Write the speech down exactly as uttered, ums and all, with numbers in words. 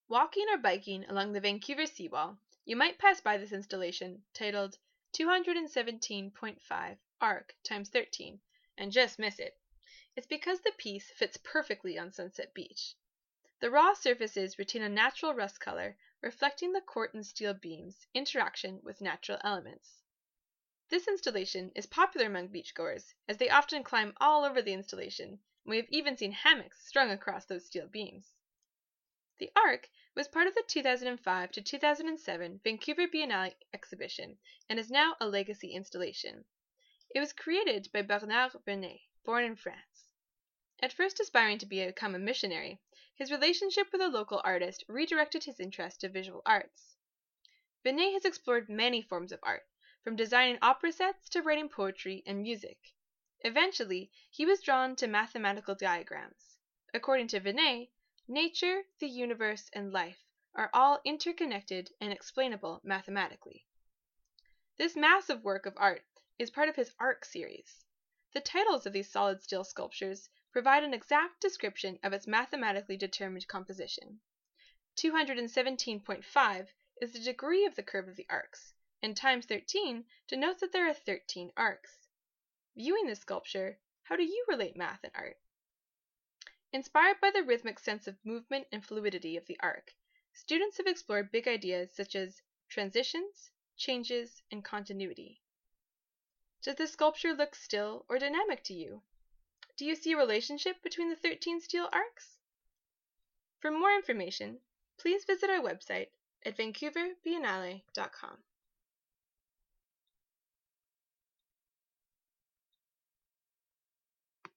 Walking or biking along the Vancouver seawall, you might pass by this installation titled two hundred seventeen point five arc times thirteen and just miss it. It's because the piece fits perfectly on Sunset Beach. The raw surfaces retain a natural rust color, reflecting the Corten steel beams' interaction with natural elements. This installation is popular among beachgoers, as they often climb all over the installation, and we have even seen hammocks strung across those steel beams. The Arc was part of the two thousand five to two thousand seven Vancouver Biennale exhibition and is now a legacy installation. It was created by Bernard Benet, born in France. At first aspiring to become a missionary, his relationship with a local artist redirected his interest to visual arts. Benet has explored many forms of art, from designing opera sets to writing poetry and music. Eventually, he was drawn to mathematical diagrams. According to Benet, nature, the universe, and life are all interconnected and explainable mathematically. This massive work of art is part of his Arc series. The titles of these solid steel sculptures provide an exact description of its mathematically determined composition. two hundred seventeen point five is the degree of the curve of the arcs, and times thirteen denotes that there are thirteen arcs. Viewing this sculpture, how do you relate math and art? Inspired by the rhythmic sense of movement and fluidity of the arc, students have explored big ideas such as transitions, changes, and continuity. Does this sculpture look still or dynamic to you? Do you see a relationship between the thirteen steel arcs? For more information, please visit our website at vancouver biennale dot com.